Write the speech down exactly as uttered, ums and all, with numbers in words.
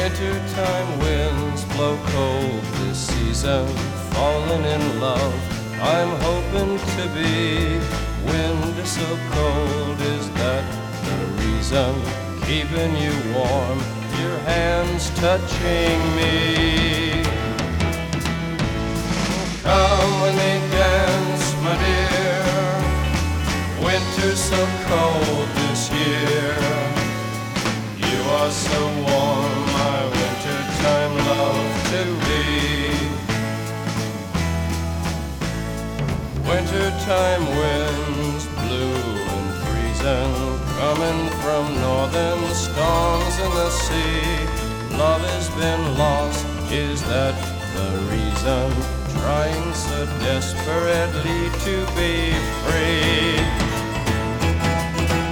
Wintertime winds blow cold this season, falling in love. I'm hoping to be. Wind is so cold, is that the reason? Keeping you warm, your hands touching me. Come when they dance, my dear. Winter's so cold this year. You are so warm, my wintertime love to be. Wintertime winds blue and freezing, coming from northern storms in the sea. Love has been lost, is that the reason? Trying so desperately to be free.